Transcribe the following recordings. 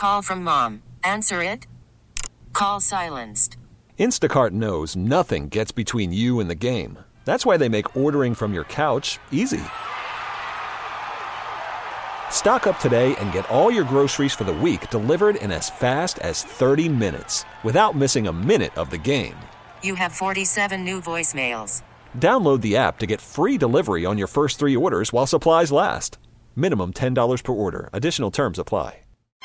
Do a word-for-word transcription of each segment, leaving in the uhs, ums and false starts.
Call from mom. Answer it. Call silenced. Instacart knows nothing gets between you and the game. That's why they make ordering from your couch easy. Stock up today and get all your groceries for the week delivered in as fast as thirty minutes without missing a minute of the game. You have forty-seven new voicemails. Download the app to get free delivery on your first three orders while supplies last. Minimum ten dollars per order. Additional terms apply.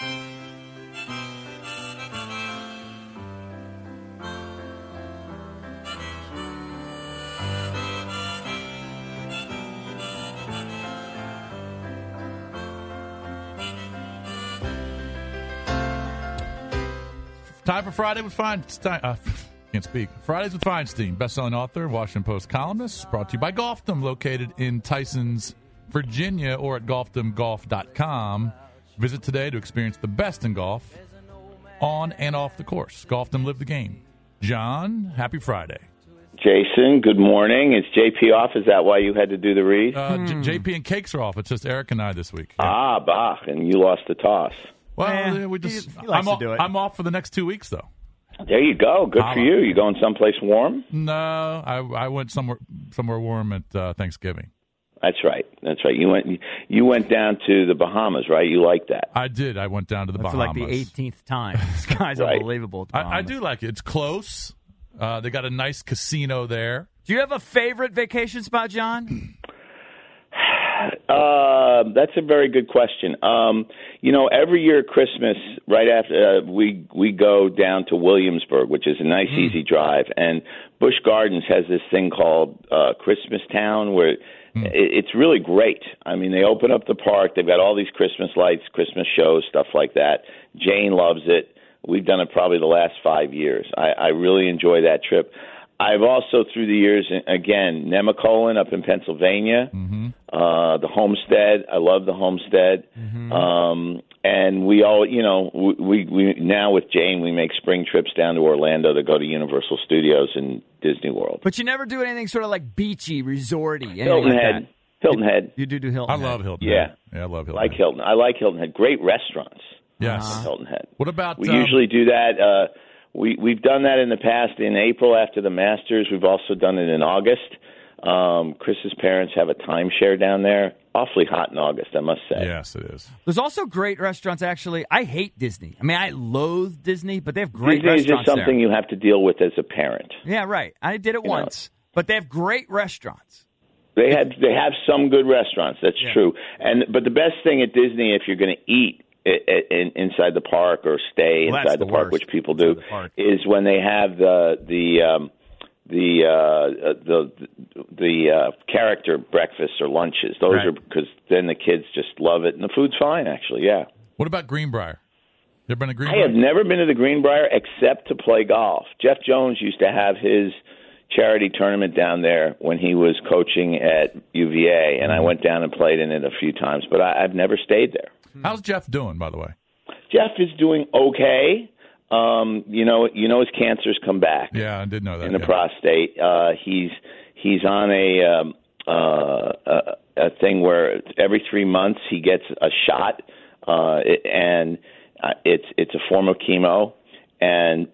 Time for Friday with Feinstein. Uh, can't speak. Fridays with Feinstein, best-selling author, Washington Post columnist, brought to you by Golfdom, located in Tysons, Virginia, or at golfdom golf dot com. Visit today to experience the best in golf on and off the course. Golfdom, live the game. John, happy Friday. Jason, good morning. Is J P off? Is that why you had to do the read? Uh, Hmm. J- JP and Cakes are off. It's just Eric and I this week. Yeah. Ah, bah, and you lost the toss. Well, Eh, we just, he- he likes I'm, to off, do it. I'm off for the next two weeks, though. There you go. Good Ah, for you. You going someplace warm? No, I, I went somewhere somewhere warm at uh, Thanksgiving. That's right. That's right. You went you went down to the Bahamas, right? You like that? I did. I went down to the For Bahamas. like the eighteenth time. This guy's Right. unbelievable. at the I, I Bahamas. do like it. It's close. Uh, they got a nice casino there. Do you have a favorite vacation spot, John? Uh, that's a very good question. Um, you know, every year at Christmas, right after uh, we we go down to Williamsburg, which is a nice, Mm. easy drive, and Busch Gardens has this thing called uh, Christmas Town, where Mm. it, it's really great. I mean, they open up the park, they've got all these Christmas lights, Christmas shows, stuff like that. Jane loves it. We've done it probably the last five years. I, I really enjoy that trip. I've also, through the years, again, Nemacolin up in Pennsylvania, Mm-hmm. uh, the Homestead. I love the Homestead. Mm-hmm. Um, and we all, you know, we, we now with Jane, we make spring trips down to Orlando to go to Universal Studios and Disney World. But you never do anything sort of like beachy, resorty, anything Hilton like Head. that. Hilton Head. You do do Hilton I Head. love Hilton Yeah. Head. Yeah, I love Hilton Like Head. Hilton. I like Hilton Head. Great restaurants. Yes. Uh-huh. Hilton Head. What about... We um, usually do that. Uh, we, we've done that in the past in April after the Masters. We've also done it in August. Um, Chris's parents have a timeshare down there. Awfully hot in August, I must say. Yes, it is. There's also great restaurants, actually. I hate Disney. I mean, I loathe Disney, but they have great Disney is just restaurants something there. you have to deal with as a parent. Yeah, right. I did it You know. once. But they have great restaurants. They had they have some good restaurants. That's Yeah. true. And but the best thing at Disney, if you're going to eat i- i- in, inside the park or stay Well, that's inside the the, park, worst. which people do, Inside the park. is when they have the the um, the uh, the the uh, character breakfasts or lunches. Those Right. are because then the kids just love it, and the food's fine. Actually, yeah. What about Greenbrier? You ever been to I Greenbrier? have never been to the Greenbrier except to play golf. Jeff Jones used to have his charity tournament down there when he was coaching at U V A, and I went down and played in it a few times, but I, I've never stayed there. How's Jeff doing, by the way? Jeff is doing okay. Um, you know, you know his cancer's come back Yeah, I did know that. in the yeah. prostate. Uh, he's he's on a um, uh, a, a thing where every three months he gets a shot, uh, it, and uh, it's it's a form of chemo, and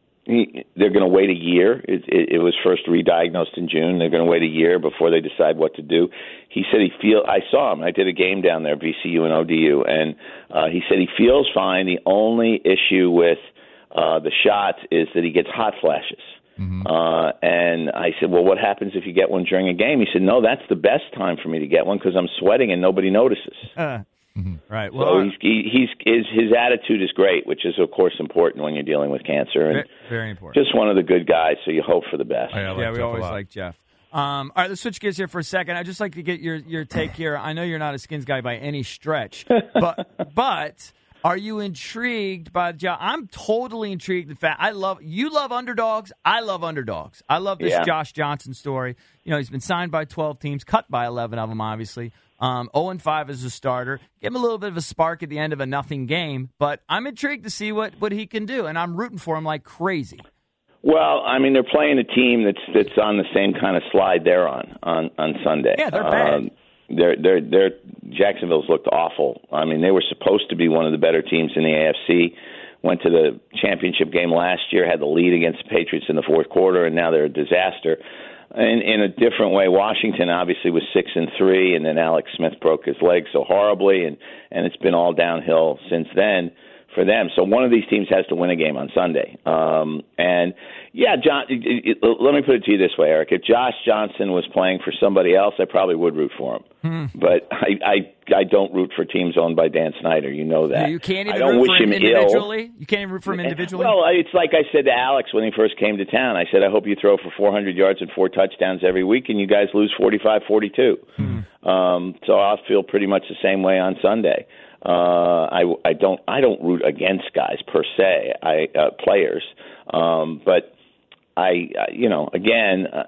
he, they're going to wait a year. It, it, it was first re-diagnosed in June. They're going to wait a year before they decide what to do. He said he feel. I saw him. I did a game down there, V C U and O D U, and uh, he said he feels fine. The only issue with uh, the shots is that he gets hot flashes. Mm-hmm. Uh, and I said, well, what happens if you get one during a game? He said, no, that's the best time for me to get one because I'm sweating and nobody notices. Uh, Mm-hmm. Right. So Well, he's, he, he's his his attitude is great, which is of course important when you're dealing with cancer, and ve- very important. just one of the good guys. So you hope for the best. I like yeah, Jeff we a always lot. like Jeff. Um, all right, let's switch gears here for a second. I'd just like to get your, your take here. I know you're not a Skins guy by any stretch, but but are you intrigued by the job? I'm totally intrigued. In fact, I love you love underdogs. I love underdogs. I love this Yeah. Josh Johnson story. You know, he's been signed by twelve teams, cut by eleven of them, obviously. Um, oh and five as a starter. Give him a little bit of a spark at the end of a nothing game, but I'm intrigued to see what, what he can do, and I'm rooting for him like crazy. Well, I mean, they're playing a team that's that's on the same kind of slide they're on on on Sunday. Yeah, they're bad. Um, they're they're they're Jacksonville's looked awful. I mean, they were supposed to be one of the better teams in the A F C. Went to the championship game last year, had the lead against the Patriots in the fourth quarter, and now they're a disaster. In, in a different way, Washington obviously was six and three, and then Alex Smith broke his leg so horribly, and and it's been all downhill since then for them. So one of these teams has to win a game on Sunday. Um, and yeah, John, it, it, let me put it to you this way, Eric. If Josh Johnson was playing for somebody else, I probably would root for him. Hmm. But I, I I don't root for teams owned by Dan Snyder. You know that. You can't even I don't root wish for him him individually? Ill. You can't even root for him individually? Well, it's like I said to Alex when he first came to town. I said, I hope you throw for four hundred yards and four touchdowns every week, and you guys lose forty-five forty-two. Hmm. Um, so I'll feel pretty much the same way on Sunday. Uh, I, I don't I don't root against guys per se, I uh, players, um, but I uh, you know again uh,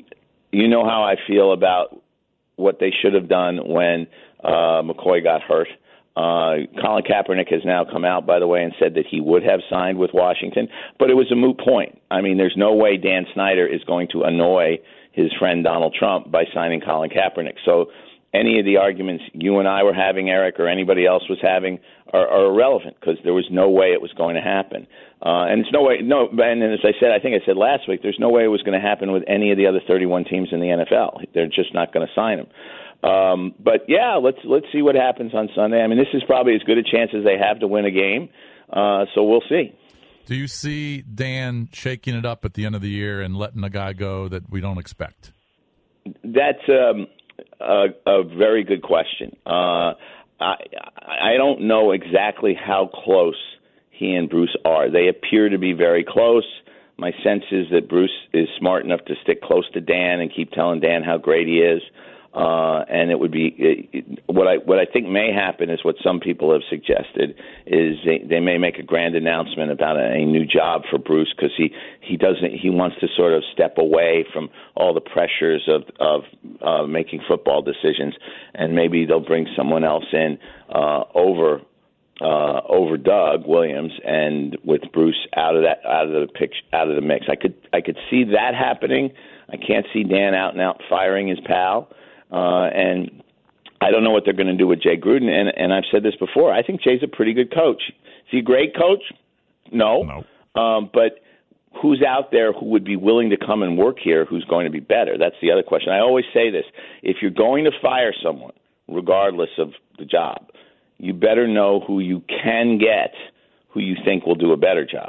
you know how I feel about what they should have done when uh, McCoy got hurt. Uh, Colin Kaepernick has now come out, by the way, and said that he would have signed with Washington, but it was a moot point. I mean, there's no way Dan Snyder is going to annoy his friend Donald Trump by signing Colin Kaepernick. So any of the arguments you and I were having, Eric, or anybody else was having are, are irrelevant because there was no way it was going to happen. Uh, and it's no way, no, and as I said, I think I said last week, there's no way it was going to happen with any of the other thirty-one teams in the N F L. They're just not going to sign him. Um, but yeah, let's let's see what happens on Sunday. I mean, this is probably as good a chance as they have to win a game. Uh, so we'll see. Do you see Dan shaking it up at the end of the year and letting a guy go that we don't expect? That's um, a, a very good question. Uh, I I don't know exactly how close he and Bruce are. They appear to be very close. My sense is that Bruce is smart enough to stick close to Dan and keep telling Dan how great he is. Uh, and it would be it, what I what I think may happen is what some people have suggested is they, they may make a grand announcement about a, a new job for Bruce because he, he doesn't he wants to sort of step away from all the pressures of of uh, making football decisions, and maybe they'll bring someone else in uh, over uh, over Doug Williams and with Bruce out of that out of the picture out of the mix. I could I could see that happening. I can't see Dan out and out firing his pal. Uh, and I don't know what they're going to do with Jay Gruden. And, and I've said this before. I think Jay's a pretty good coach. Is he a great coach? No. No. Um, but who's out there who would be willing to come and work here who's going to be better? That's the other question. I always say this. If you're going to fire someone, regardless of the job, you better know who you can get who you think will do a better job.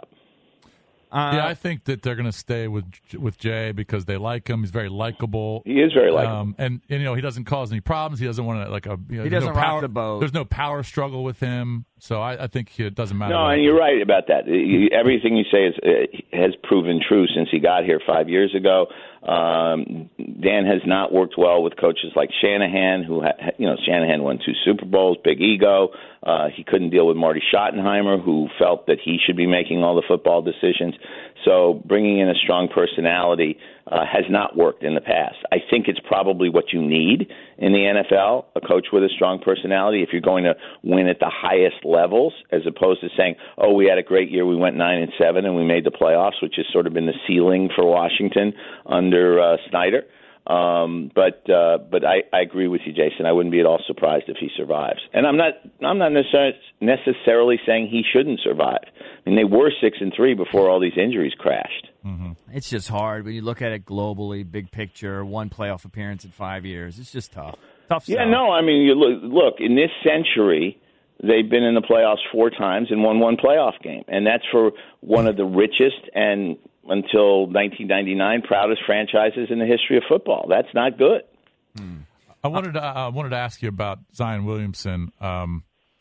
Uh, yeah, I think that they're going to stay with with Jay because they like him. He's very likable. He is very likable, um, and, and you know he doesn't cause any problems. He doesn't want to like a. You know, he doesn't no rock power, the boat. There's no power struggle with him, so I, I think it doesn't matter. No, and you're right about that. Everything you say is, uh, has proven true since he got here five years ago. Um, Dan has not worked well with coaches like Shanahan, who ha- you know Shanahan won two Super Bowls, big ego. Uh, he couldn't deal with Marty Schottenheimer, who felt that he should be making all the football decisions. So bringing in a strong personality uh, has not worked in the past. I think it's probably what you need in the N F L, a coach with a strong personality, if you're going to win at the highest levels, as opposed to saying, oh, we had a great year, we went nine and seven, and we made the playoffs, which has sort of been the ceiling for Washington under uh, Snyder. Um, but uh, but I, I agree with you, Jason. I wouldn't be at all surprised if he survives. And I'm not I'm not necessar- necessarily saying he shouldn't survive. I mean, they were six and three before all these injuries crashed. Mm-hmm. It's just hard when you look at it globally, big picture. One playoff appearance in five years. It's just tough. Tough stuff. Yeah, no. I mean, you look, look in this century, they've been in the playoffs four times and won one playoff game, and that's for one of the richest and until nineteen ninety-nine, proudest franchises in the history of football. That's not good. Hmm. I wanted to I uh, wanted to ask you about Zion Williamson. Um,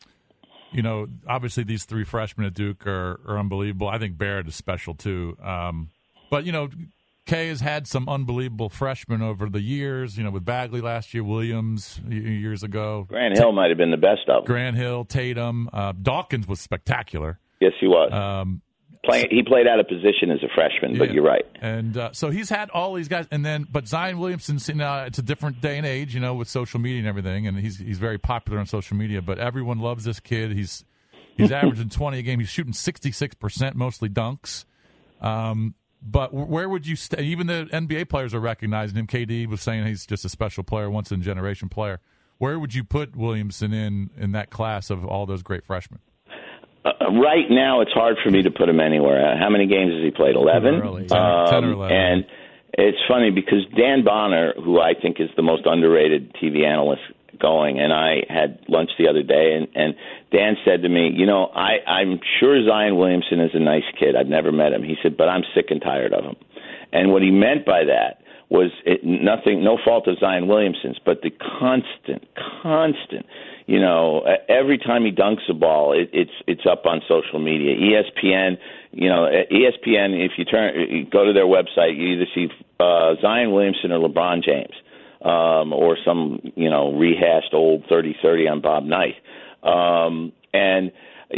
you know, obviously these three freshmen at Duke are, are unbelievable. I think Barrett is special too. Um, but you know, Kay has had some unbelievable freshmen over the years. You know, with Bagley last year, Williams years ago. Grant Hill might have been the best of them. Grant Hill, Tatum, uh, Dawkins was spectacular. Yes, he was. Um, Play, he played out of position as a freshman, yeah. but you're right. And uh, so he's had all these guys, and then but Zion Williamson, you know, it's a different day and age, you know, with social media and everything, and he's he's very popular on social media. But everyone loves this kid. He's he's averaging twenty a game. He's shooting sixty-six percent, mostly dunks. Um, but where would you stay? Even the N B A players are recognizing him. K D was saying he's just a special player, once in a generation player. Where would you put Williamson in in that class of all those great freshmen? Uh, right now, it's hard for me to put him anywhere. Uh, how many games has he played? eleven? Early. ten, um, ten or eleven. And it's funny because Dan Bonner, who I think is the most underrated T V analyst going, and I had lunch the other day, and, and Dan said to me, you know, I, I'm sure Zion Williamson is a nice kid. I've never met him. He said, but I'm sick and tired of him. And what he meant by that was it, nothing, no fault of Zion Williamson's, but the constant, constant, you know, every time he dunks a ball, it, it's it's up on social media. E S P N, you know, E S P N. If you turn, you go to their website, you either see uh, Zion Williamson or LeBron James, um, or some, you know, rehashed old thirty thirty on Bob Knight, um, and.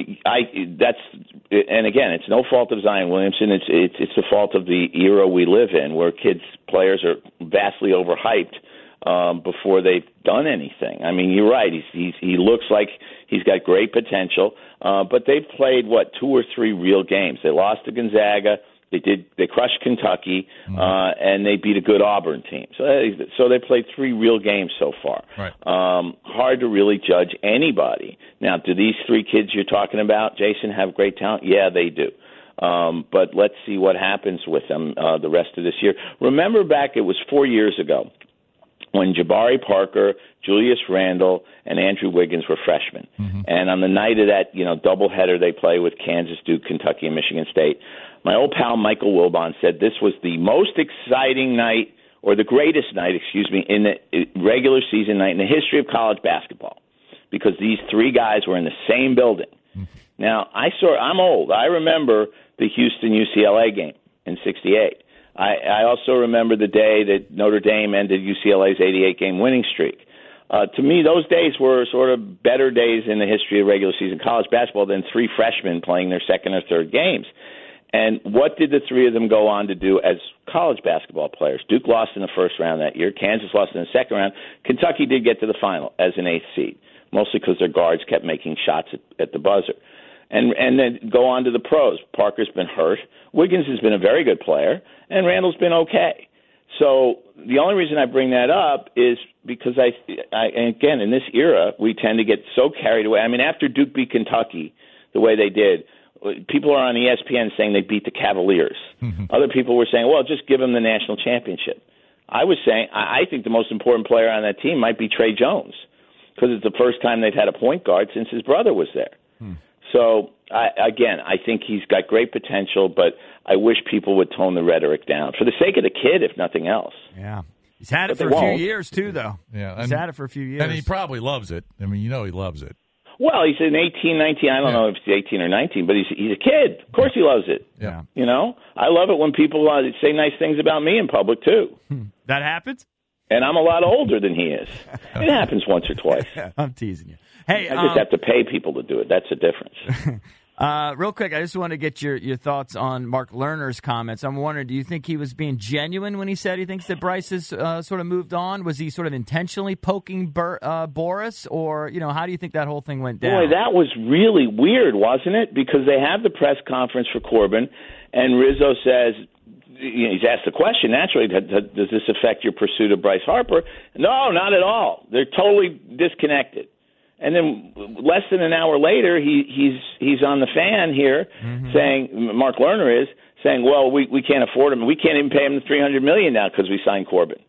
I that's and again, it's no fault of Zion Williamson. It's it's it's the fault of the era we live in, where kids players are vastly overhyped um, before they've done anything. I mean, you're right. He's, he's he looks like he's got great potential, uh, but they've played what two or three real games. They lost to Gonzaga. They did. They crushed Kentucky, mm-hmm. uh, and they beat a good Auburn team. So, they, so they played three real games so far. Right. Um, hard to really judge anybody. Now, do these three kids you're talking about, Jason, have great talent? Yeah, they do. Um, but let's see what happens with them uh, the rest of this year. Remember back, it was four years ago when Jabari Parker, Julius Randle, and Andrew Wiggins were freshmen. Mm-hmm. And on the night of that, you know, doubleheader they play with Kansas, Duke, Kentucky, and Michigan State, my old pal Michael Wilbon said this was the most exciting night, or the greatest night, excuse me, in the regular season night in the history of college basketball, because these three guys were in the same building. Mm-hmm. Now, I saw, I'm old. I remember the Houston U C L A game in sixty-eight. I, I also remember the day that Notre Dame ended U C L A's eighty-eight game winning streak. Uh, to me, those days were sort of better days in the history of regular season college basketball than three freshmen playing their second or third games. And what did the three of them go on to do as college basketball players? Duke lost in the first round that year. Kansas lost in the second round. Kentucky did get to the final as an eighth seed, mostly because their guards kept making shots at, at the buzzer. And and then go on to the pros. Parker's been hurt. Wiggins has been a very good player, and Randall's been okay. So the only reason I bring that up is because I, I and again, in this era, we tend to get so carried away. I mean, after Duke beat Kentucky the way they did, people are on E S P N saying they beat the Cavaliers. Mm-hmm. Other people were saying, well, just give them the national championship. I was saying, I think the most important player on that team might be Trey Jones, because it's the first time they've had a point guard since his brother was there. Hmm. So, I, again, I think he's got great potential, but I wish people would tone the rhetoric down for the sake of the kid, if nothing else. Yeah. He's had it but for a won't. few years, too, though. Yeah, He's had it for a few years. And he probably loves it. I mean, you know he loves it. Well, he's an eighteen, nineteen, I don't yeah. know if he's eighteen or nineteen, but he's he's a kid. Of course he loves it. Yeah. You know? I love it when people uh, say nice things about me in public, too. That happens? And I'm a lot older than he is. It happens once or twice. I'm teasing you. Hey, I just um, have to pay people to do it. That's the difference. uh, real quick, I just want to get your, your thoughts on Mark Lerner's comments. I'm wondering, do you think he was being genuine when he said he thinks that Bryce has uh, sort of moved on? Was he sort of intentionally poking Bur- uh, Boris? Or, you know, how do you think that whole thing went down? Boy, that was really weird, wasn't it? Because they have the press conference for Corbin, and Rizzo says, you know, he's asked the question, naturally, does this affect your pursuit of Bryce Harper? No, not at all. They're totally disconnected. And then less than an hour later, he, he's he's on the fan here mm-hmm. saying, Mark Lerner is, saying, well, we, we can't afford him. We can't even pay him the three hundred million dollars now because we signed Corbin.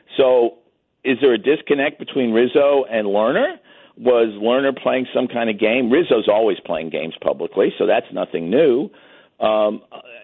So is there a disconnect between Rizzo and Lerner? Was Lerner playing some kind of game? Rizzo's always playing games publicly, so that's nothing new. Um,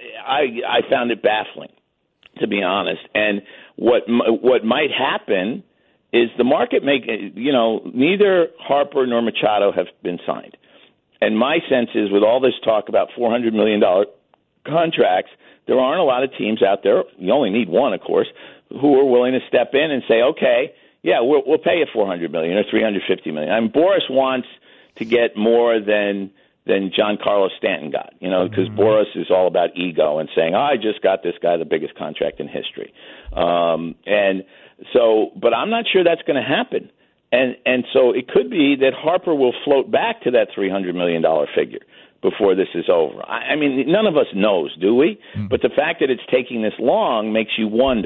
I I found it baffling, to be honest. And what what might happen is the market make you know neither Harper nor Machado have been signed, and my sense is with all this talk about four hundred million dollars contracts, there aren't a lot of teams out there. You only need one, of course, who are willing to step in and say, okay, yeah, we'll, we'll pay you four hundred million dollars or three hundred fifty million dollars. I mean, Boris wants to get more than. than Giancarlo Stanton got, you know, because mm-hmm. Boris is all about ego and saying, oh, I just got this guy the biggest contract in history. Um, and so, but I'm not sure that's going to happen. And and so it could be that Harper will float back to that three hundred million dollars figure before this is over. I, I mean, none of us knows, do we? Mm-hmm. But the fact that it's taking this long makes you wonder.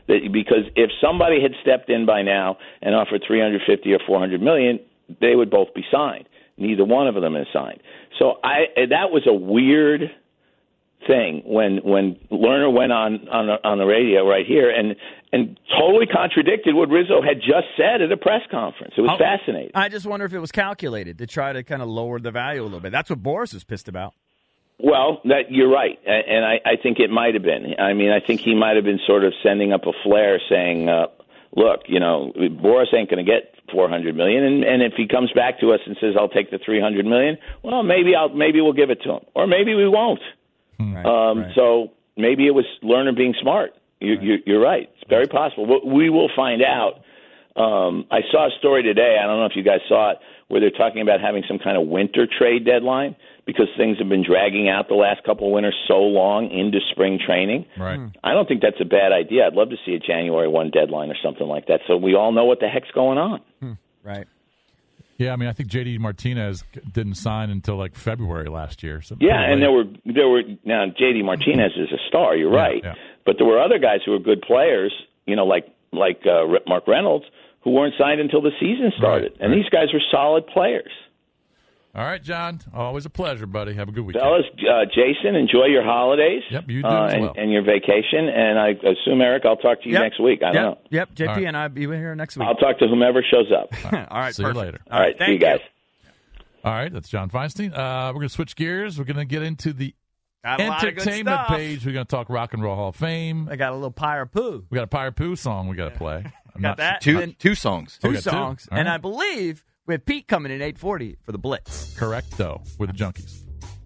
that because if somebody had stepped in by now and offered three hundred fifty or four hundred million, they would both be signed. Neither one of them is signed. So I that was a weird thing when when Lerner went on on on the radio right here and and totally contradicted what Rizzo had just said at a press conference. It was oh, fascinating. I just wonder if it was calculated to try to kind of lower the value a little bit. That's what Boris was pissed about. Well, that you're right, and I, I think it might have been. I mean, I think he might have been sort of sending up a flare, saying, uh, "Look, you know, Boris ain't going to get four hundred million, and, and if he comes back to us and says I'll take the three hundred million, well, maybe I'll maybe we'll give it to him, or maybe we won't." Right, um, right. So maybe it was Lerner being smart. You, right. you, you're right. It's very possible. We will find out. Um, I saw a story today. I don't know if you guys saw it, where they're talking about having some kind of winter trade deadline because things have been dragging out the last couple of winters so long into spring training. Right. I don't think that's a bad idea. I'd love to see a January first deadline or something like that, so we all know what the heck's going on. Hmm. Right. Yeah, I mean, I think J D Martinez didn't sign until like February last year. So yeah, and there were there were now J D Martinez is a star. You're Yeah, right, yeah. but there were other guys who were good players. You know, like like uh, Mark Reynolds, who weren't signed until the season started, Right, and right. these guys were solid players. All right, John. Always a pleasure, buddy. Have a good weekend. Fellas, uh, Jason, enjoy your holidays. Yep, you do uh, as and, well. and your vacation. And I assume, Eric, I'll talk to you Yep. next week. I yep. don't know. Yep. J P All right. and I'll be here next week. I'll talk to whomever shows up. All right. See perfect. you later. All right, see you thank guys. All right, that's John Feinstein. Uh, we're going to switch gears. We're going to get into the Got a lot of good entertainment stuff. page. We're going to talk Rock and Roll Hall of Fame. I got a little pyre poo. We got a Pirate Pooh song we got to play. I'm Got not- that? Two And two songs. Oh, two we got two. songs. All And right. I believe we have Pete coming in eight forty for the Blitz. Correct, though, with the Junkies.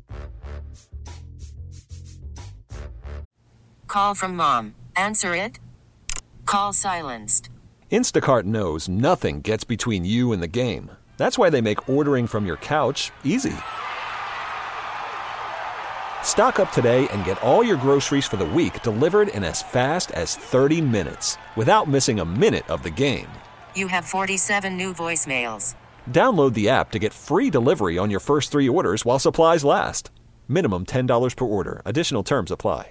Call from mom. Answer it. Call silenced. Instacart knows nothing gets between you and the game. That's why they make ordering from your couch easy. Stock up today and get all your groceries for the week delivered in as fast as thirty minutes without missing a minute of the game. You have forty-seven new voicemails. Download the app to get free delivery on your first three orders while supplies last. Minimum ten dollars per order. Additional terms apply.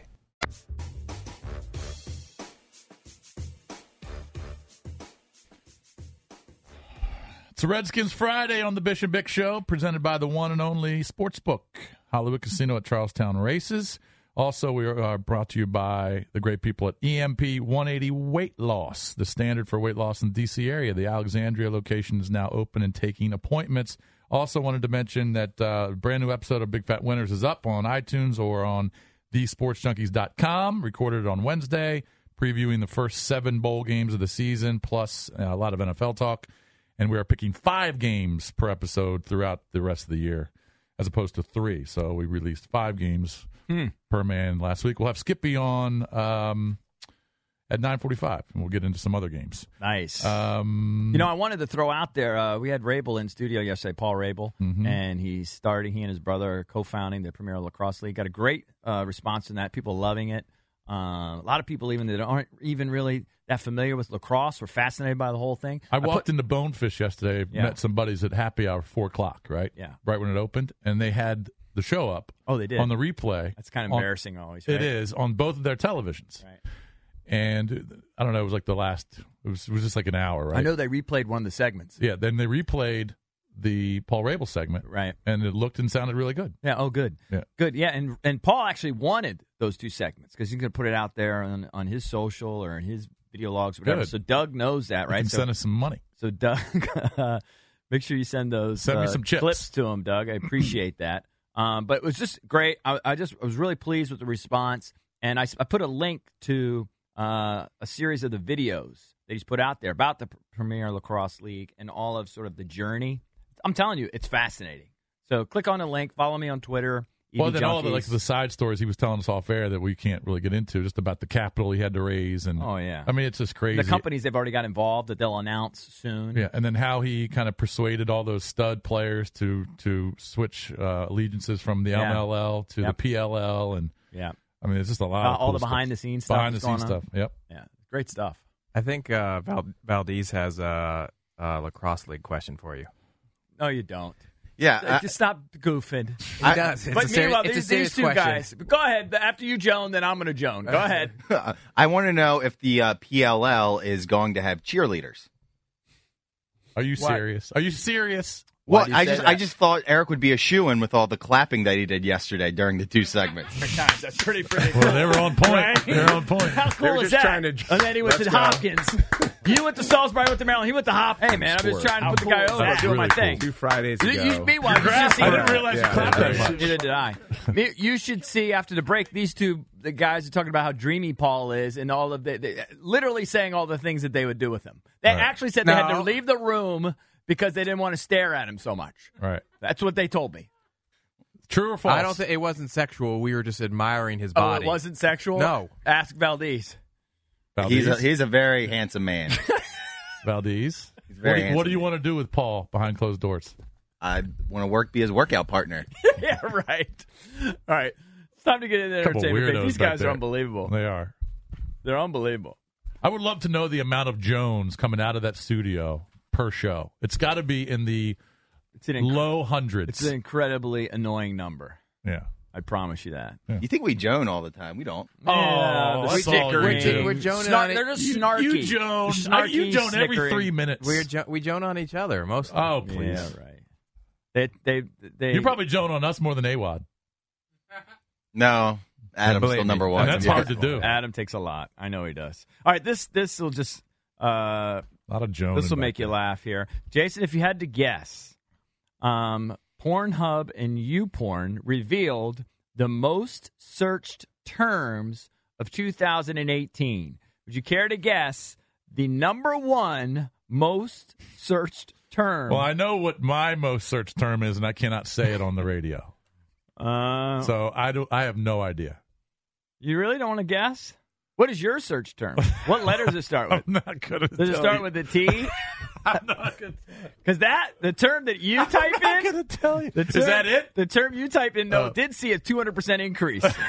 It's a Redskins Friday on the Bish and Bick Show, presented by the one and only Sportsbook, Hollywood Casino at Charlestown Races. Also, we are brought to you by the great people at E M P one eighty Weight Loss, the standard for weight loss in the D C area. The Alexandria location is now open and taking appointments. Also wanted to mention that uh, a brand new episode of Big Fat Winners is up on iTunes or on the sports junkies dot com, recorded on Wednesday, previewing the first seven bowl games of the season, plus uh, a lot of N F L talk. And we are picking five games per episode throughout the rest of the year, as opposed to three. So we released five games Hmm. per man last week. We'll have Skippy on um, at nine forty-five, and we'll get into some other games. Nice. Um, You know, I wanted to throw out there, uh, we had Rabel in studio yesterday, Paul Rabel, Mhm. and he's starting, he and his brother are co-founding the Premier Lacrosse League. Got a great uh, response from that, people loving it. Uh, a lot of people even that aren't even really that familiar with lacrosse were fascinated by the whole thing. I walked put- into Bonefish yesterday, Yeah. met some buddies at happy hour, four o'clock, right? Yeah. Right when it opened, and they had the show up Oh, they did. on the replay. That's kind of on- embarrassing always, right? It is, on both of their televisions. Right. And I don't know, it was like the last, it was, it was just like an hour, right? I know they replayed one of the segments. Yeah, then they replayed the Paul Rabel segment, Right. and it looked and sounded really good. Yeah. Oh, good. Yeah. Good. Yeah. And and Paul actually wanted those two segments because he's going to put it out there on, on his social or in his video logs, whatever. Good. So Doug knows that, You right? can So, send us some money. so Doug, uh, make sure you send those Send me uh, some chips. clips to him, Doug. I appreciate that. Um, but it was just great. I, I just I was really pleased with the response, and I, s- I put a link to uh, a series of the videos that he's put out there about the P- Premier Lacrosse League and all of sort of the journey. I'm telling you, it's fascinating. So click on the link. Follow me on Twitter. Well, Eating then all the, like Junkies. the side stories he was telling us off air that we can't really get into, just about the capital he had to raise, and Oh, yeah. I mean it's just crazy. The companies they've already got involved that they'll announce soon. Yeah, and then how he kind of persuaded all those stud players to to switch uh, allegiances from the Yeah. M L L to Yep. the P L L, and Yeah. I mean it's just a lot Uh, of all cool the stuff. behind the scenes stuff. behind the that's going scenes on. stuff. Yep. Yeah. Great stuff. I think uh, Val- Valdez has a, a lacrosse league question for you. No, you don't. Yeah, Like, I- just stop goofing. He does. It's but a seri- meanwhile, it's a these, serious these two question. guys. Go ahead. After you, Joan, then I'm going to Joan. Go ahead. I want to know if the uh, P L L is going to have cheerleaders. Are you What? serious? Are you serious? Well, do you I say just that? I just thought Eric would be a shoo-in with all the clapping that he did yesterday during the two segments. Gosh, that's pretty pretty. Well, they were on point. Right? They were on point. How They were cool is just that? trying to- And then he went Let's to go. Hopkins. You went to Salisbury, I went to Maryland. He went to Hop. Hey, man, I'm just trying to put the guy over That's doing my really thing. Two Fridays You, ago. you, meanwhile, you should see I didn't realize Yeah, you clapped that yeah. much. Neither did I. Me- You should see after the break, these two the guys are talking about how dreamy Paul is and all of the, the literally saying all the things that they would do with him. They Right. actually said they had to No. leave the room because they didn't want to stare at him so much. Right. That's what they told me. True or false? I don't think it wasn't sexual. We were just admiring his Oh, body. it wasn't sexual? No. Ask Valdez. Valdez. He's a, he's a very handsome man. Valdez. He's What very do, you, what do handsome. you want to do with Paul behind closed doors? I want to work, be his workout partner. Yeah, right. All right. It's time to get into the Couple entertainment thing. weirdos These back guys there. are unbelievable. They are. They're unbelievable. I would love to know the amount of Jones coming out of that studio per show. It's got to be in the It's an inc- low hundreds. It's an incredibly annoying number. yeah. I promise you that. You think we Joan all the time? We don't. Yeah, the that's all snickering. you do. We're joning Snark- on it. They're just You, snarky. you Joan. Snarky, you Joan every snickering. three minutes. We're jo- we joan on each other most. oh, please. Yeah, right. They, they, they. You probably Joan on us more than AWOD. No, Adam's believe still me. number one. And that's to me. hard to do. Adam takes a lot. I know he does. All right, this this will just uh, A lot of Joan. this will make you laugh here, Jason. If you had to guess, um, Pornhub and YouPorn revealed the most searched terms of two thousand eighteen. Would you care to guess the number one most searched term? Well, I know what my most searched term is, and I cannot say it on the radio. uh, So I do. I have no idea. you really don't want to guess? What is your search term? What letter does it start with? I'm not gonna. Does it tell start you. with a T? I'm not gonna. Because that the term that you type I'm not in, gonna tell you. the Is term- that it? The term you typed in, no, Oh. did see a two hundred percent increase. two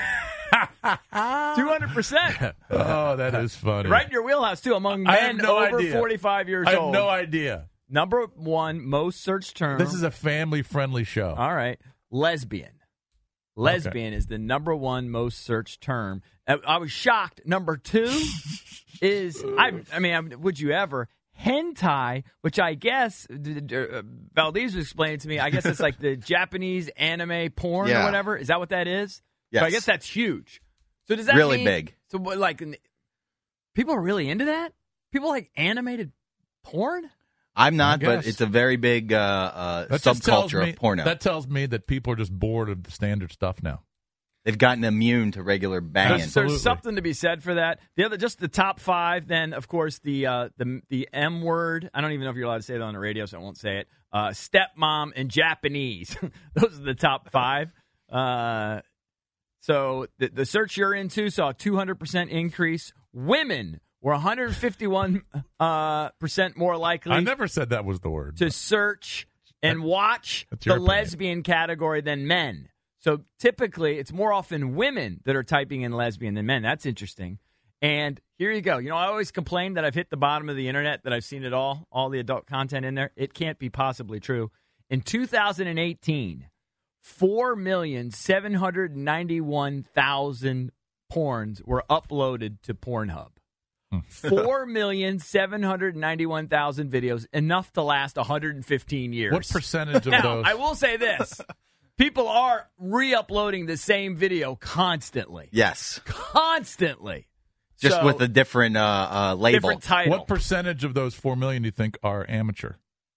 hundred percent, Oh, that is funny. right in your wheelhouse too. Among I have men no over idea. forty-five years I have old. no idea. Number one most searched term. This is a family-friendly show. all right. Lesbian. Lesbian is the number one most searched term. I, I was shocked. Number two is I. I mean, I- would you ever? Hentai, which I guess d- d- uh, Valdez was explaining to me. I guess it's like the Japanese anime porn or Yeah. whatever. Is that what that is? Yes. So I guess that's huge. So does that Really mean- big. So what, like, n- people are really into that? People like animated porn? I'm not, but guess. it's a very big uh, uh, That just tells subculture me- of porno. That tells me that people are just bored of the standard stuff now. They've gotten immune to regular banging. There's, Absolutely. there's something to be said for that. The other, just the top five. Then, of course, the uh, the the M word. I don't even know if you're allowed to say that on the radio, so I won't say it. Uh, stepmom and Japanese. Those are the top five. Uh, so the, the search you're into saw a two hundred percent increase. Women were one hundred fifty-one uh, percent more likely I never said that was the word. to search and watch that's the your opinion. lesbian category than men. So typically, it's more often women that are typing in lesbian than men. That's interesting. And here you go. You know, I always complain that I've hit the bottom of the internet, that I've seen it all, all the adult content in there. It can't be possibly true. In two thousand eighteen, four million seven hundred ninety-one thousand porns were uploaded to Pornhub. four million seven hundred ninety-one thousand videos, enough to last one hundred fifteen years. What percentage of Now, those? I will say this. People are re-uploading the same video constantly. Yes, Constantly. just So, with a different uh, uh, label. different title. What percentage of those four million do you think are amateur?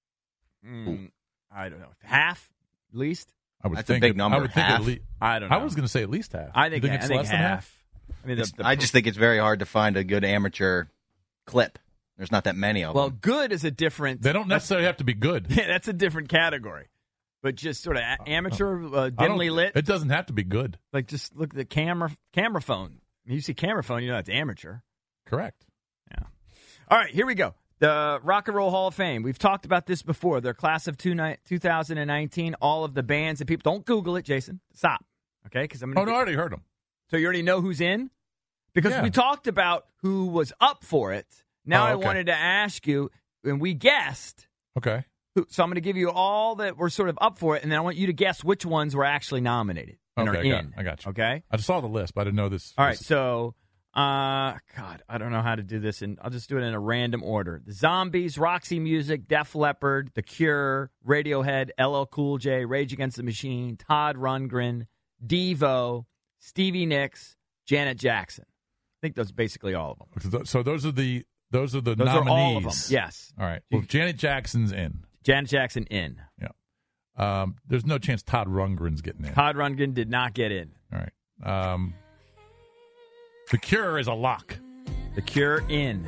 Mm, I don't know. Half, at least? I would That's a think big at- number, I would think half. at least. I don't know. I was going to say at least half. I think, you think I it's think less half. than half. I mean, the, It's- the, I just think it's very hard to find a good amateur clip. There's not that many of well, them. good is a different. They don't necessarily have to be good. That's a different category. But just sort of a- amateur, uh, I don't- dimly lit. It doesn't have to be good. Like just look at the camera, camera phone. You see camera phone, you know that's amateur. Correct. All right, here we go. The Rock and Roll Hall of Fame. We've talked about this before. Their class of two ni- two thousand nineteen, all of the bands and people. Don't Google it, Jason. Stop. Okay? Because I'm Oh, gonna no, I already heard them. So you already know who's in? Because Yeah. we talked about who was up for it. Now Oh, I okay. wanted to ask you, and we guessed, Okay. who, so I'm going to give you all that were sort of up for it, and then I want you to guess which ones were actually nominated and Okay, are I got, in. I got you. Okay? I just saw the list, but I didn't know this. All right, this- so, uh, God, I don't know how to do this, and I'll just do it in a random order. The Zombies, Roxy Music, Def Leppard, The Cure, Radiohead, L L Cool J, Rage Against the Machine, Todd Rundgren, Devo, Stevie Nicks, Janet Jackson. I think those are basically all of them. So those are the those are the Those nominees. are all of them. Yes. All right. Well, Janet Jackson's in. Janet Jackson in. Yeah. Um, there's no chance Todd Rundgren's getting in. Todd Rundgren did not get in. All right. Um, The Cure is a lock. The Cure in.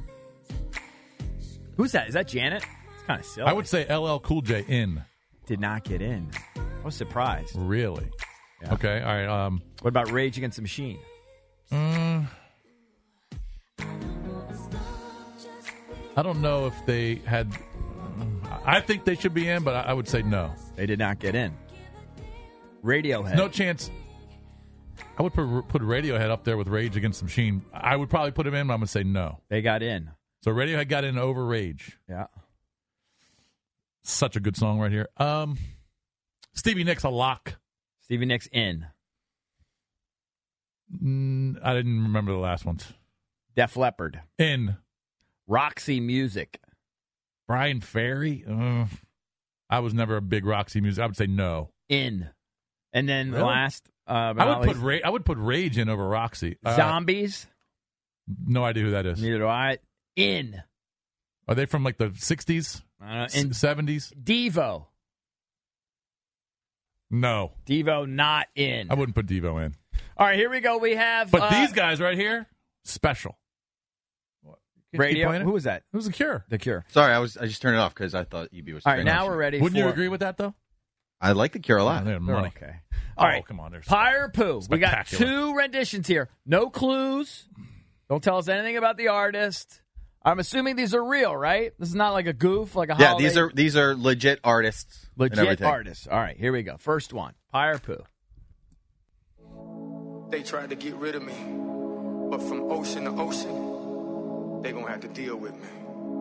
Who's that? Is that Janet? It's kind of silly. I would say L L Cool J in. Did not get in. I was surprised. Really? Yeah. Okay. All right. Um, What about Rage Against the Machine? mm, I don't know if they had. I think they should be in, but I, I would say no. They did not get in. Radiohead. No chance. I would put, put Radiohead up there with Rage Against the Machine. I would probably put him in, but I'm going to say no. They got in. So Radiohead got in over Rage. Yeah. Such a good song right here. Um, Stevie Nicks, a lock. Stevie Nicks in. Mm, I didn't remember the last ones. Def Leppard. In. Roxy Music. Brian Ferry. Uh, I was never a big Roxy music. I would say no. In. And then the Really? last. Uh, but I not would put least, Ra- I would put Rage in over Roxy. Uh, Zombies. No idea who that is. Neither do I. In. Are they from like the sixties, I don't know. In. seventies? Devo. No, Devo not in. I wouldn't put Devo in. All right, here we go. We have. But uh, these guys right here, special. What? Keep Radio. playing it? Who was that? Who's The Cure? The Cure. Sorry, I was I just turned it off because I thought E B was. All right, turning now off. we're ready. Wouldn't for, you agree with that though? I like the Cure a lot. Oh, they're They're money. okay. Oh, All right. come on, there's Pyre Poo. We got Spectacular. two renditions here. No clues. Don't tell us anything about the artist. I'm assuming these are real, right? This is not like a goof, like a Yeah, holiday. these are these are legit artists. and legit everything. artists. All right, here we go. First one. Pyre Poo. They tried to get rid of me, but from ocean to ocean, they gonna have to deal with me.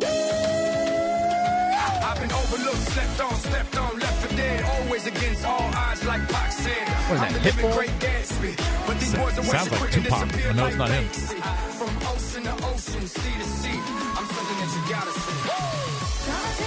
I've been overlooked, slept on, stepped on, left for dead, always against all odds like Pac said. What is that, I'm the living Pitbull? great Gatsby, but these boys are Sounds like quick to Tupac. disappear I know it's like not him. Banksy. From ocean to ocean, sea to sea, I'm something that you gotta see.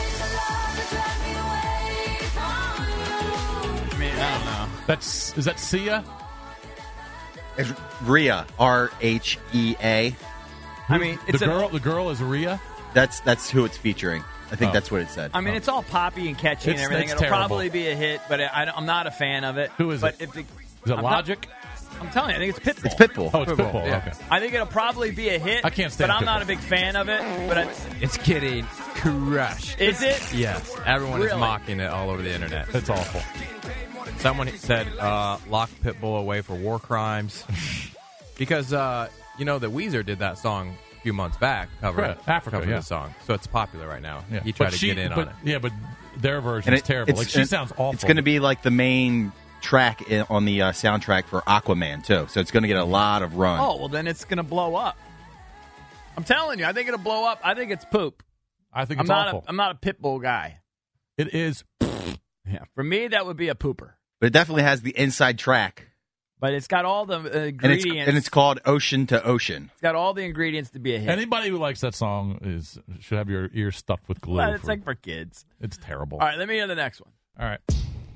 I mean, I don't know. That's is that Sia? It's Rhea, R H E A. I mean, it's the a- girl. The girl is Rhea. That's that's who it's featuring. I think Oh. that's what it said. I mean, it's all poppy and catchy and It's- everything. it's It'll terrible. probably be a hit, but I, am not a fan of it. Who is but it? If the, Is it I'm not- Logic? I'm telling you, I think it's Pitbull. It's Pitbull. Oh, it's Pitbull. yeah. Okay. I think it'll probably be a hit. I can't stand but I'm not Pitbull. a big fan of it. But I, It's getting crushed. is it? Yes, everyone Really? is mocking it all over the internet. It's awful. Someone said, uh, lock Pitbull away for war crimes. Because, uh, you know, that Weezer did that song a few months back, cover Right. Africa, cover yeah. the song. So it's popular right now. Yeah. He tried But to she- get in but, on it. Yeah, but their version And is terrible. it's- Like she and sounds awful. It's going to be like the main track in, on the uh, soundtrack for Aquaman too. So it's going to get a lot of run. Oh, well, then it's going to blow up. I'm telling you, I think it'll blow up. I think it's poop. I think I'm it's not awful. a I'm not a Pitbull guy. It is. Yeah, for me that would be a pooper. But it definitely has the inside track, But it's got all the uh, and it's ingredients. and it's called Ocean to Ocean. It's got all the ingredients to be a hit. Anybody who likes that song is should have your ears stuffed with glue. Well, it's for- like for kids. it's terrible. All right, let me hear the next one. All right.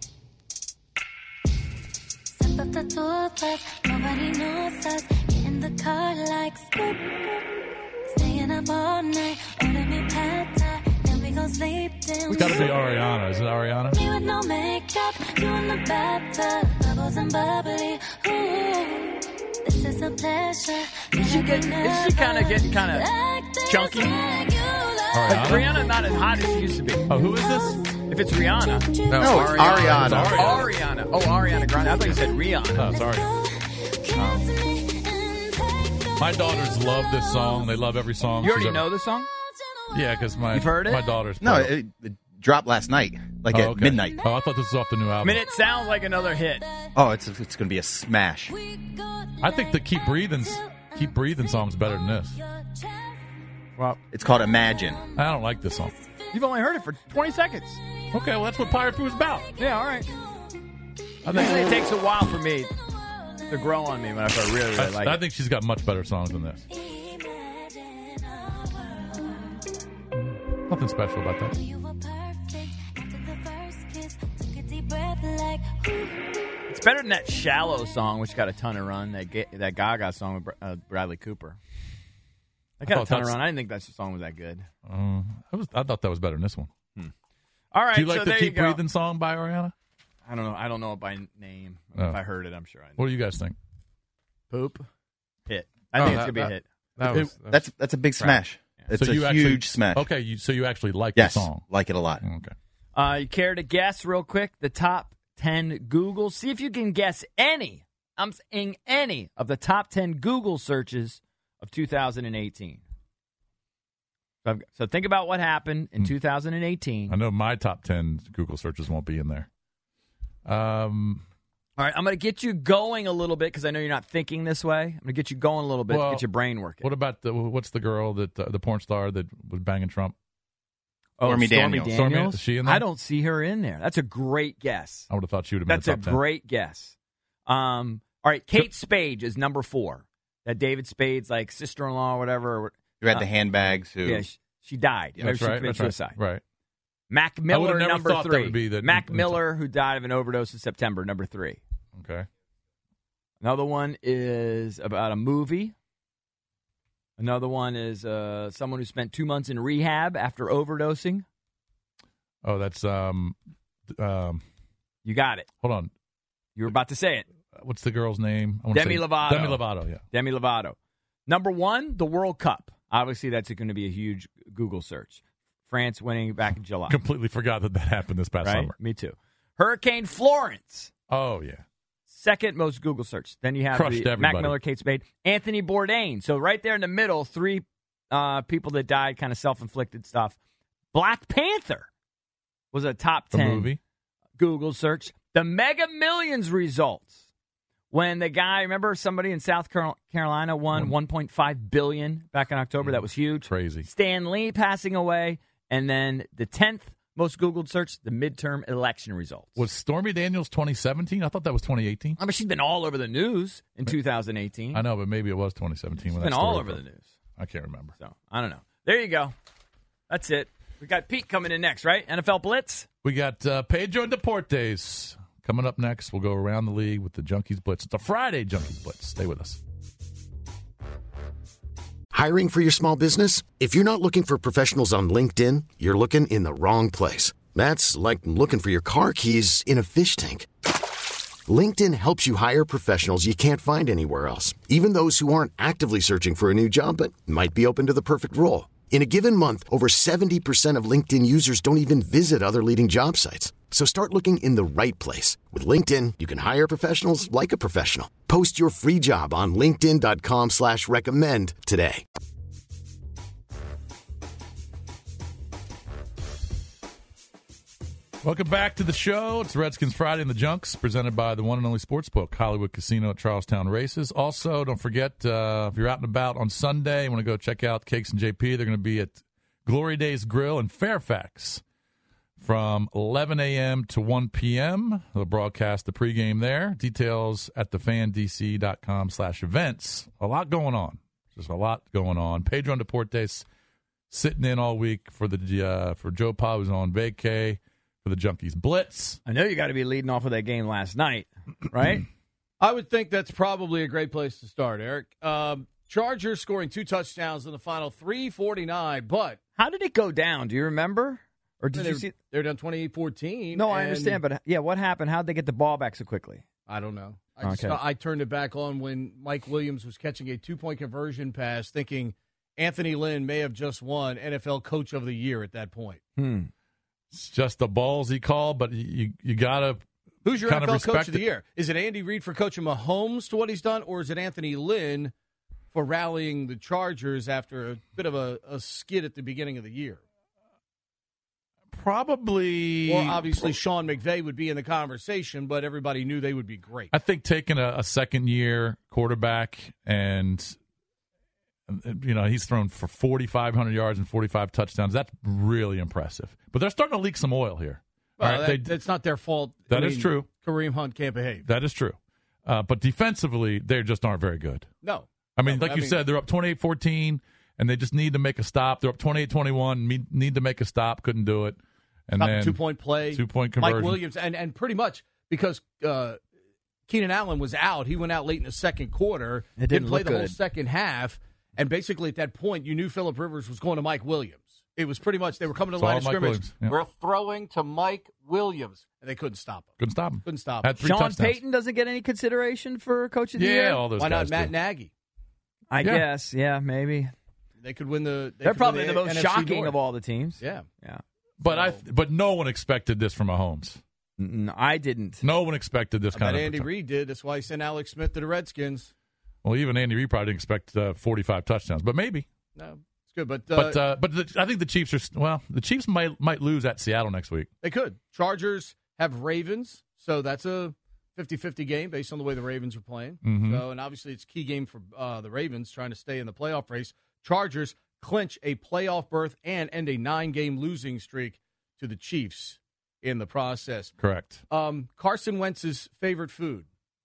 Step up the tour bus, nobody knows us. Get in the car like scoop. Staying up all night, order me pad thai, then we gon' sleep. Then It's got to be Ariana. Is it Ariana? me with no makeup, you in the bathtub, bubbles and bubbly. Ooh, this is a pleasure. Is she getting? Is she kind of getting kind of chunky? Like Ariana? Rihanna not as hot as she used to be. Oh, who is this? If it's Rihanna, No, No, it's Ariana. It's Ariana. Ariana. Oh, Ariana Grande. I thought you said Rihanna. Oh, sorry. My daughters love this song. They love every song. You she's already ever- know the song? Yeah, because my You've heard it? my daughters. No, play it. it, it dropped last night, like Oh, at okay. midnight. Oh, I thought this was off the new I album. mean, it sounds like another hit. Oh, it's it's going to be a smash. I think the Keep Breathing Keep Breathing song's better than this. Well, It's called Imagine. I don't like this song. You've only heard it for twenty seconds. Okay, well, that's what Pirate Poo's about. Yeah, all right. I Usually think, it takes a while for me to grow on me when I really, really I, like I it. think she's got much better songs than this. Nothing special about that. It's better than that Shallow song, which got a ton of run, that Ga- that Gaga song with Br- uh, Bradley Cooper. That got I a thought ton of that's- run. I didn't think that song was that good. Uh, I, was, I thought that was better than this one. All right, Do you like so the there Keep you go. Breathing song by Ariana? I don't know. I don't know it by name. Oh. If I heard it, I'm sure I know. What do you guys think? Poop. Hit. I Oh, think that- it's going to be a that- hit. That was, that was That's that's a big smash. It's So a you huge actually, smash. Okay, you, so you actually like Yes, the song. like it a lot. Okay. Uh, you care to guess real quick the top ten Google? See if you can guess any. I'm saying any of the top ten Google searches of two thousand eighteen. So, I've- so think about what happened in two thousand eighteen. I know my top ten Google searches won't be in there. Um, All right, I'm going to get you going a little bit because I know you're not thinking this way. I'm going to get you going a little bit, Well, get your brain working. what about the what's the girl that uh, the porn star that was banging Trump? Oh, Stormy Stormy Daniels. Stormy- Daniels? is she in there? I don't see her in there. That's a great guess. I would have thought she would have been That's in a the top ten. great guess. Um, all right, Kate Spade is number four. That David Spade's like sister-in-law or whatever. You had Uh, the handbags who Yeah, she, she died. Maybe That's she right. committed That's suicide. right. Right. Mac I Miller, would've never number thought that three. would be the- Mac the- Miller, who died of an overdose in September, number three. Okay. Another one is about a movie. Another one is uh, someone who spent two months in rehab after overdosing. Oh, that's um, um. You got it. Hold on. You were about to say it. What's the girl's name? I wanna Demi say- Lovato. Demi Lovato. Yeah. Demi Lovato. Number one, the World Cup. Obviously, that's going to be a huge Google search. France winning back in July. Completely forgot that that happened this past Right? summer. Me too. Hurricane Florence. Oh yeah. Second most Google search. Then you have Crushed the Mac everybody. Miller, Kate Spade, Anthony Bourdain. So right there in the middle, three uh, people that died, kind of self-inflicted stuff. Black Panther was a top The ten movie. Google search. The Mega Millions results. When the guy, remember somebody in South Carol- Carolina won one point five billion dollars back in October? That was huge. Crazy. Stan Lee passing away. And then the tenth most Googled search, the midterm election results. Was Stormy Daniels twenty seventeen? I thought that was twenty eighteen. I mean, she's been all over the news in two thousand eighteen. I know, but maybe it was twenty seventeen. She's when been that all story over the broke. news. I can't remember. So, I don't know. There you go. That's it. We got Pete coming in next, right? N F L Blitz? We got uh, Pedro Deportes coming up next. We'll go around the league with the Junkies Blitz. It's a Friday Junkies Blitz. Stay with us. Hiring for your small business? If you're not looking for professionals on LinkedIn, you're looking in the wrong place. That's like looking for your car keys in a fish tank. LinkedIn helps you hire professionals you can't find anywhere else, even those who aren't actively searching for a new job but might be open to the perfect role. In a given month, over seventy percent of LinkedIn users don't even visit other leading job sites. So start looking in the right place. With LinkedIn, you can hire professionals like a professional. Post your free job on linkedin.com slash recommend today. Welcome back to the show. It's Redskins Friday in the Junks, presented by the one and only Sportsbook, Hollywood Casino at Charlestown Races. Also, don't forget, uh, if you're out and about on Sunday, you want to go check out Cakes and J P, they're going to be at Glory Days Grill in Fairfax from eleven a.m. to one p.m. They'll broadcast the pregame there. Details at thefandc.com slash events. A lot going on. Just a lot going on. Pedro Deportes sitting in all week for the uh, for Joe Pa, who's on vacay. For the Junkies Blitz. I know you got to be leading off with that game last night, right? I would think that's probably a great place to start, Eric. Um, Chargers scoring two touchdowns in the final, three forty-nine, but... How did it go down? Do you remember? Or did they're, you see? They're down twenty-eight fourteen. No, I understand, but yeah, what happened? How'd they get the ball back so quickly? I don't know. I, Okay. just, I turned it back on when Mike Williams was catching a two-point conversion pass, thinking Anthony Lynn may have just won N F L Coach of the Year at that point. Hmm. It's just a ballsy call, but you you got to Who's your kind N of F L Coach of the it. Year? Is it Andy Reid for coaching Mahomes to what he's done, or is it Anthony Lynn for rallying the Chargers after a bit of a, a skid at the beginning of the year? Probably. Or obviously Sean McVay would be in the conversation, but everybody knew they would be great. I think taking a, a second year quarterback and You know, he's thrown for forty-five hundred yards and forty-five touchdowns. That's really impressive. But they're starting to leak some oil here. Well, All right, that, they, that's not their fault. That I is mean, true. Kareem Hunt can't behave. That is true. Uh, but defensively, they just aren't very good. No. I mean, No, like I you mean- said, they're up twenty-eight fourteen, and they just need to make a stop. They're up twenty-eight twenty-one, me- need to make a stop, couldn't do it. And Stop then a two-point play. Two-point conversion. Mike Williams, and, and pretty much because uh, Keenan Allen was out, he went out late in the second quarter, It didn't play look the whole good. second half, and basically at that point, you knew Phillip Rivers was going to Mike Williams. It was pretty much, they were coming to the It's line all of Mike scrimmage. Williams, yeah. We're throwing to Mike Williams, and they couldn't stop him. Couldn't stop him. Couldn't stop him. Had three Sean touchdowns. Payton doesn't get any consideration for Coach of the Yeah, Year? all those Why guys not Matt do. Nagy? I Yeah. guess, yeah, maybe. They could win the. They They're could probably win the most N F C shocking North. of all the teams. Yeah. Yeah. But I, but no one expected this from Mahomes. N- I didn't. No one expected this I kind bet of. Andy return. Reid did. That's why he sent Alex Smith to the Redskins. Well, even Andy Reid probably didn't expect uh, forty-five touchdowns, but maybe. No, it's good, but uh, But uh, but the, I think the Chiefs are well. The Chiefs might might lose at Seattle next week. they could. Chargers have Ravens, so that's a fifty-fifty game based on the way the Ravens are playing. Mhm. So, and obviously it's a key game for uh, the Ravens trying to stay in the playoff race. Chargers clinch a playoff berth and end a nine-game losing streak to the Chiefs in the process. Correct. Um, Carson Wentz's favorite food.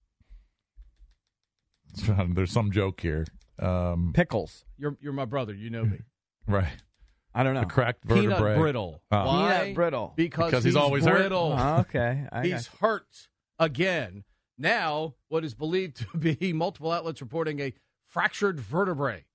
There's some joke here. Um, Pickles. You're you're my brother. You know me. right. I don't know. The cracked Peanut vertebrae. brittle. Oh. Why? Peanut brittle. Because, Because he's always hurt? brittle. Oh, okay. I He's got hurt again. Now, what is believed to be multiple outlets reporting a fractured vertebrae.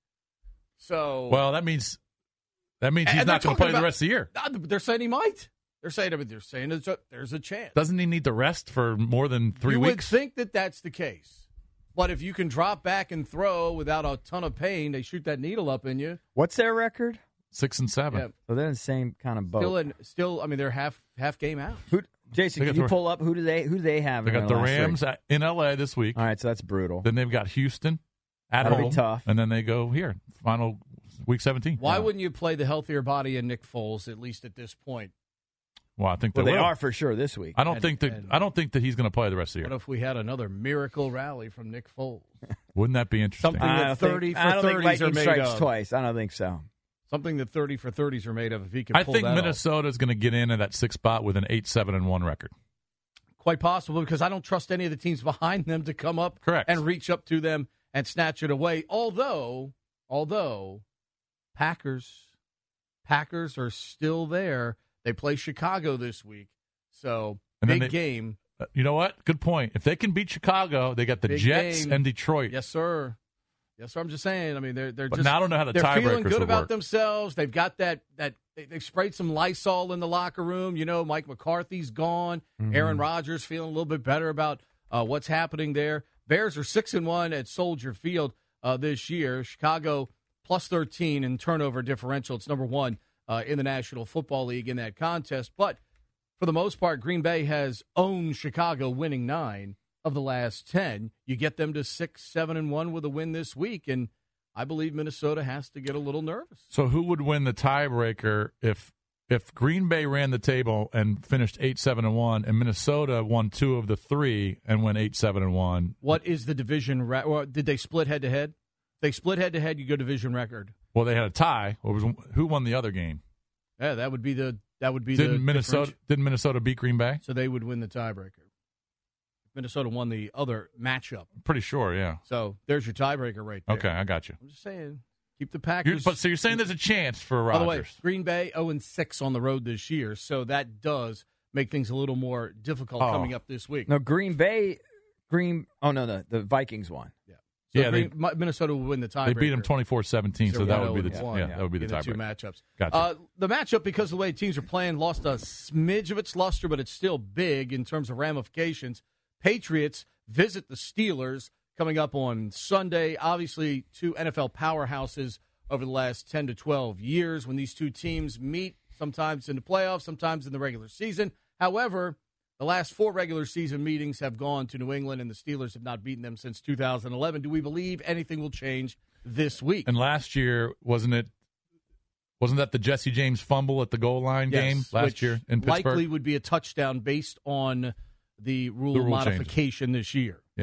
So, Well, that means that means he's and they're not going to talking play the about- rest of the year. Uh, They're saying he might. They're saying. I mean, they're saying there's a, there's a chance. Doesn't he need to rest for more than three you weeks? would think that that's the case, but if you can drop back and throw without a ton of pain, they shoot that needle up in you. What's their record? Six and seven. Yeah. So they're in the same kind of boat. Still, in, still. I mean, they're half half game out. Who, Jason, They can got you the- pull up who do they who do they have? They in got their the last Rams three? at, in L A this week. All right, so that's brutal. Then they've got Houston at That'll be home. tough. And then they go here, final week seventeen. Why Yeah. wouldn't you play the healthier body in Nick Foles at least at this point? Well, I think Well, they, they will. are for sure this week. I don't And- think that and- I don't think that he's going to play the rest of the What year. if we had another miracle rally from Nick Foles? Wouldn't that be interesting? Something I that don't thirty think, for I don't think thirties are lightning made strikes of. twice. I don't think so. Something that thirty for thirties are made of. If he can I pull think that off. Minnesota is going to get in at that sixth spot with an eight seven and one record. Quite possible, because I don't trust any of the teams behind them to come up Correct. and reach up to them and snatch it away. Although, although Packers, Packers are still there. They play Chicago this week, so And then big they- game. Uh, You know what? Good point. If they can beat Chicago, they got the Big Jets game. and Detroit. Yes, sir. Yes, sir. I'm just saying. I mean, they're they're But just. now I don't know how the they're feeling tiebreakers good would about work. themselves. They've got that that they, they've sprayed some Lysol in the locker room. You know, Mike McCarthy's gone. Mm-hmm. Aaron Rodgers feeling a little bit better about uh, what's happening there. Bears are six and one at Soldier Field uh, this year. Chicago plus thirteen in turnover differential. It's number one uh, in the National Football League in that contest. But for the most part, Green Bay has owned Chicago, winning nine of the last ten. You get them to six, seven, and one with a win this week, and I believe Minnesota has to get a little nervous. So who would win the tiebreaker if if Green Bay ran the table and finished eight seven and one, and Minnesota won two of the three and went eight seven and one? What is the division? Ra- or did they split head to head? They split head to head. You go division record. Well, they had a tie. What was who won the other game? Yeah, that would be the that would be the Didn't Minnesota differential. didn't Minnesota beat Green Bay? So they would win the tiebreaker. Minnesota won the other matchup. Pretty sure, yeah. So there's your tiebreaker right there. Okay, I got you. I'm just saying, keep the You're, Packers. but so you're saying there's a chance for By the Rodgers? way, Green Bay oh and six on the road this year, so that does make things a little more difficult Oh. coming up this week. No, Green Bay, Green. Oh no, the the Vikings won. Yeah, so Yeah, they- Green, Mi- Minnesota will win the tiebreaker. They beat them twenty-four seventeen, so So that one would be the oh t- and yeah, one, that would be the in the two tiebreaker. matchups. Gotcha. Uh, the matchup, because of the way teams are playing, lost a smidge of its luster, but it's still big in terms of ramifications. Patriots visit the Steelers coming up on Sunday. Obviously, two N F L powerhouses over the last ten to twelve years when these two teams meet, sometimes in the playoffs, sometimes in the regular season. However, the last four regular season meetings have gone to New England, and the Steelers have not beaten them since two thousand eleven. Do we believe anything will change this week? And last year, wasn't it? Wasn't that the Jesse James fumble at the goal line Yes, game last which year in likely Pittsburgh? would be a touchdown based on the rule, The rule modification this year. Yeah.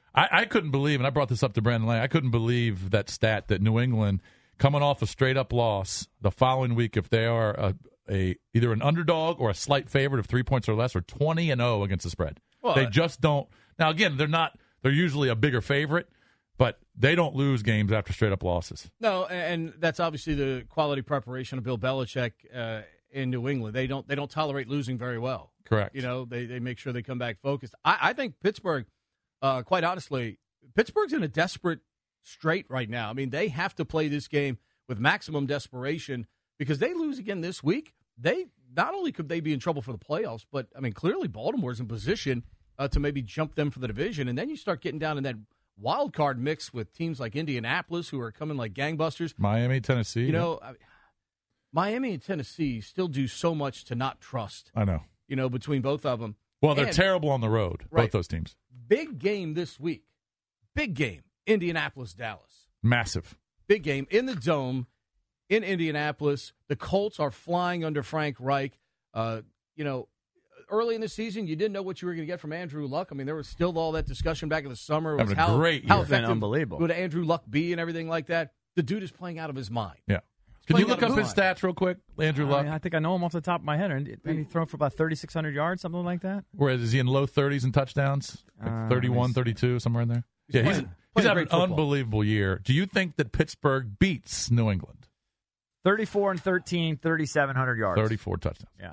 I, I couldn't believe, and I brought this up to Brandon Lang, I couldn't believe that stat that New England, coming off a straight-up loss the following week, if they are a, a either an underdog or a slight favorite of three points or less, are twenty and oh against the spread. Well, they just don't. Now, again, they're not. They're usually a bigger favorite, but they don't lose games after straight-up losses. No, and that's obviously the quality preparation of Bill Belichick uh, in New England. They don't they don't tolerate losing very well. Correct. You know, they, they make sure they come back focused. I, I think Pittsburgh, uh, quite honestly, Pittsburgh's in a desperate strait right now. I mean, they have to play this game with maximum desperation because they lose again this week. They not only could they be in trouble for the playoffs, but, I mean, clearly Baltimore's in position uh, to maybe jump them for the division. And then you start getting down in that wild card mix with teams like Indianapolis who are coming like gangbusters. Miami, Tennessee. You know, I, Miami and Tennessee still do so much to not trust. I know. You know, between both of them. Well, they're And, terrible on the road, right, both those teams. Big game this week. Big game. Indianapolis, Dallas. Massive. Big game in the Dome in Indianapolis. The Colts are flying under Frank Reich. Uh, you know, early in the season, you didn't know what you were going to get from Andrew Luck. I mean, there was still all that discussion back in the summer. It was Having a how, great how year. effective Unbelievable. would Andrew Luck be and everything like that. The dude is playing out of his mind. Yeah. Can playing you look out up of his his stats real quick, Andrew I, Luck? mean, I think I know him off the top of my head. Did he throw for about thirty-six hundred yards, something like that? Whereas is he in low thirties in touchdowns? Like Uh, thirty-one, thirty-two, somewhere in there? Yeah, he's, playing- he's playing had an great football. unbelievable year. Do you think that Pittsburgh beats New England? thirty-four and thirteen, thirty-seven hundred yards. thirty-four touchdowns. Yeah.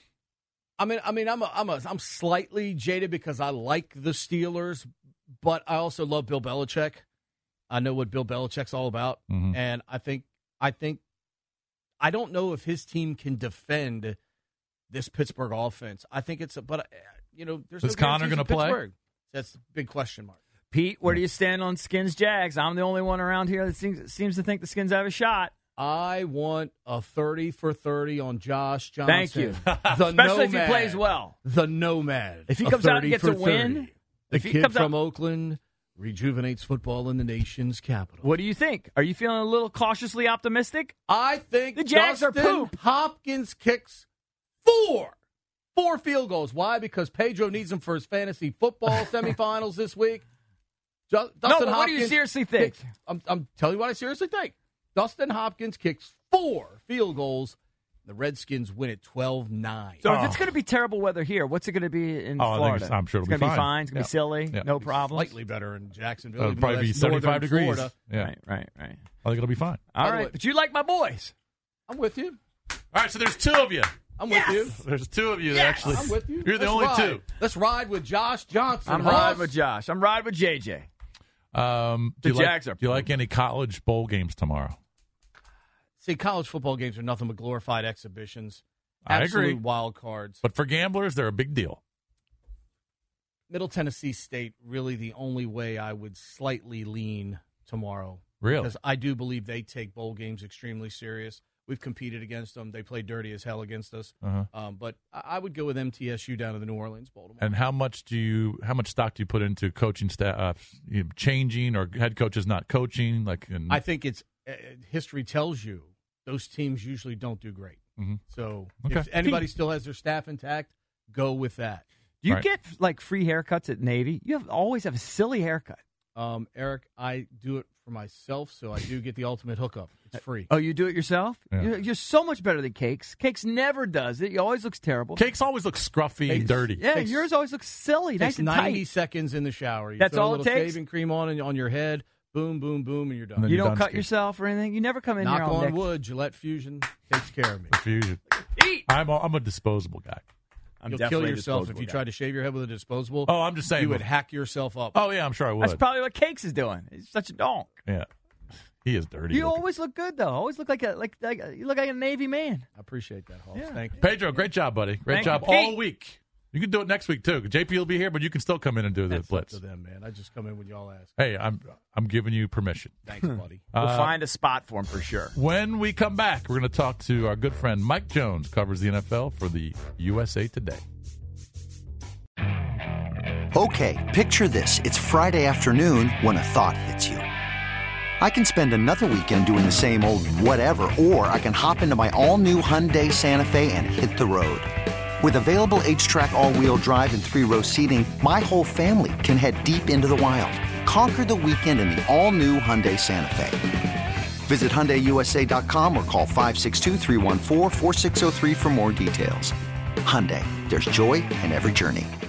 I mean, I mean, I'm a, I'm a, I'm slightly jaded because I like the Steelers, but I also love Bill Belichick. I know what Bill Belichick's all about, Mhm. and I think, I think, I don't know if his team can defend this Pittsburgh offense. I think it's, a, but uh, you know, there's Is no Connor guarantees gonna in play? Pittsburgh. That's the big question mark. Pete, where do you stand on Skins Jags? I'm the only one around here that seems, seems to think the Skins have a shot. I want a thirty for thirty on Josh Johnson. Thank you. The Especially if he Nomad. plays well. The Nomad. If he A comes out and thirty gets for a win, thirty. The if he kid comes out- from Oakland rejuvenates football in the nation's capital. What do you think? Are you feeling a little cautiously optimistic? I think The Jags are Dustin poop. Hopkins kicks four. Four field goals. Why? Because Pedro needs them for his fantasy football semifinals this week. Ju- Dustin No, but what do you Hopkins seriously think? kicks- I'm, I'm telling you what I seriously think. Dustin Hopkins kicks four field goals. The Redskins win at twelve nine. So if it's going to be terrible weather here, what's it going to be in Oh, I think Florida? it's- I'm sure it'll it's be gonna fine. It's going to Yeah. be silly. Yeah. No problem. Slightly better in Jacksonville. It'll even probably though be that's seventy-five northern degrees. Florida. Yeah. Right, right, right. I think it'll be fine. All By the right, way- but you like my boys. I'm with you. All right, so there's two of you. I'm with you. There's two of you that Yes. actually. I'm with you. You're the Let's only ride. two. Let's ride with Josh Johnson. I'm Ross. riding with Josh. I'm riding with J J. Um, The do you Jags like, are Do you like any college bowl games tomorrow? See, college football games are nothing but glorified exhibitions. I Absolute agree. wild cards. But for gamblers, they're a big deal. Middle Tennessee State, really the only way I would slightly lean tomorrow. Really? Because I do believe they take bowl games extremely serious. We've competed against them. They play dirty as hell against us. Uh-huh. Um, but I I would go with M T S U down to the New Orleans Bowl tomorrow. And how much do you? How much stock do you put into coaching staff uh, you know, changing or head coaches not coaching? Like, in, I think it's uh, history tells you those teams usually don't do great. Mhm. So Okay. if anybody still has their staff intact, go with that. Do you Right. get like free haircuts at Navy? You have always have a silly haircut. Um, Eric, I do it for myself, so I do get the ultimate hookup. It's free. Oh, you do it yourself? Yeah. You're, you're so much better than Cakes. Cakes never does it. He always looks terrible. Cakes always look scruffy and Cakes- dirty. Yeah, Takes- yours always looks silly. Takes Nice and ninety tight. seconds in the shower. You That's throw all a it little takes? shaving cream on on your head. Boom, boom, boom, and you're done. And then You you're don't done cut skiing. yourself or anything. You never come in Knock here all on neck- wood. Gillette Fusion takes care of me. Fusion. Eat. I'm a, I'm a disposable guy. I'm You'll kill definitely a yourself if disposable you guy. tried to shave your head with a disposable. Oh, I'm just saying. you would hack yourself up. Oh yeah, I'm sure I would. That's probably what Cakes is doing. He's such a donk. Yeah, he is dirty. You looking. always look good though. Always look like a like, like a, you look like a Navy man. I appreciate that, Hoss. Yeah. Thank you. Pedro, great job, buddy. Great Thank job you, Pete. all week. You can do it next week too. J P will be here, but you can still come in and do the That's blitz. up to them, man. I just come in when y'all ask. Hey, I'm I'm giving you permission. Thanks, buddy. We'll Uh, find a spot for him for sure. When we come back, we're going to talk to our good friend Mike Jones, covers the N F L for the U S A Today. Okay, picture this. It's Friday afternoon when a thought hits you. I can spend another weekend doing the same old whatever, or I can hop into my all-new Hyundai Santa Fe and hit the road. With available H-Track all-wheel drive and three-row seating, my whole family can head deep into the wild. Conquer the weekend in the all-new Hyundai Santa Fe. Visit Hyundai U S A dot com or call five six two, three one four, four six zero three for more details. Hyundai, there's joy in every journey.